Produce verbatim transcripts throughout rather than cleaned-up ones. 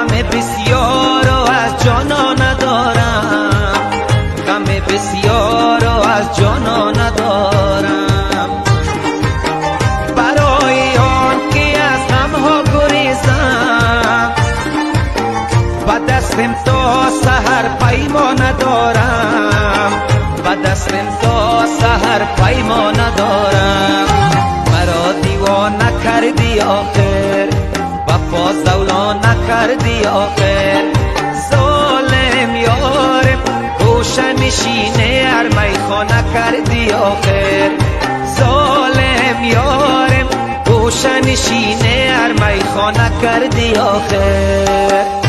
بسیار و از جانا ندارم، غم بسیار و از جانا ندارم. برای آن که از غمها گریزم، با دستم تا سحر پیما ندارم، با دستم تا سحر پیما ندارم. مرا دیوانه کردی آخر، وفا زولا نکردی آخر. ظالم یارم گوشه نشینه هر میخانه کردی آخر. ظالم یارم گوشه نشینه هر میخانه کردی آخر.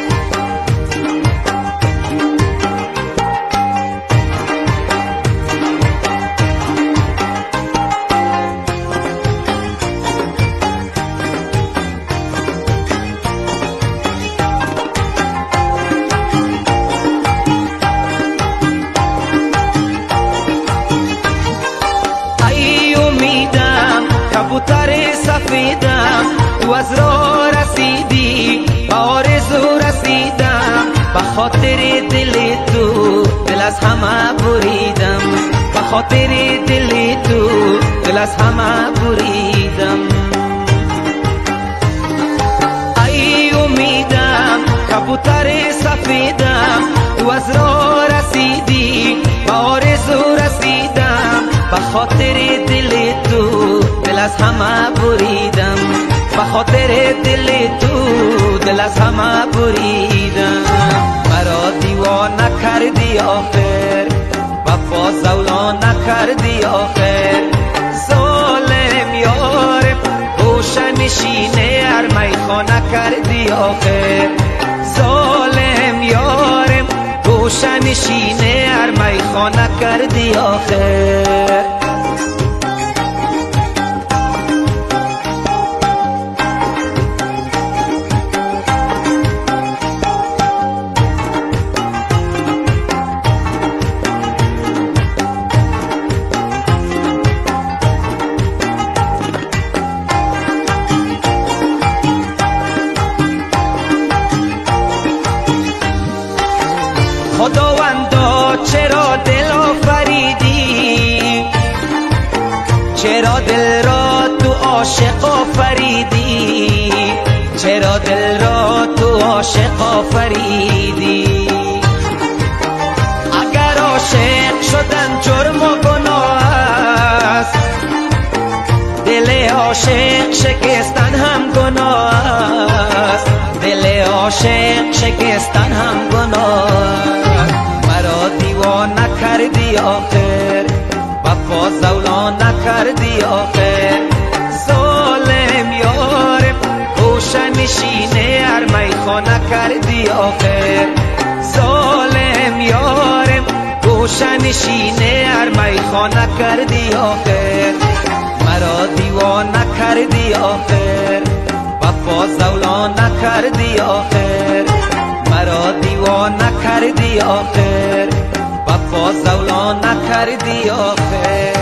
کبوتر سفیدم تو از راه رسیدی، به آرزو رسیدم. به خاطر دل تو دل از همه بریدم، به خاطر دل تو دل از همه بریدم. ای امیدم کبوتر سفیدم تو از راه رسیدی، به آرزو رسیدم. به خاطر دل تو دل از همه بریدم، به خاطر دل تو دل از همه بریدم. مرا دیوانه کردی آخر، وفا زولا نکردی آخر. ظالم یارم گوشه نشینه هر میخانه کردی آخر. ظالم یارم گوشه نشینه هر میخانه کردی آخر. خداوندا چرا دل آفریدی، چرا دل را تو عاشق آفریدی، چرا دل را تو عاشق آفریدی. اگر عاشق شدن جرم و گناه است، دل عاشق شکستن هم گناه است، دل عاشق شکستن هم گناه است. مرا دیوانه کردی آخر، وفا زولا نکردی آخر. ظالم یارم گوشه نشینه هر میخانه کردی آخر. ظالم یارم گوشه نشینه هر میخانه کردی آخر. مرا دیوانه کردی آخر، وفا زولا نکردی آخر. مرا دیوانه کردی آخر، وفا زولا نکردی آخر.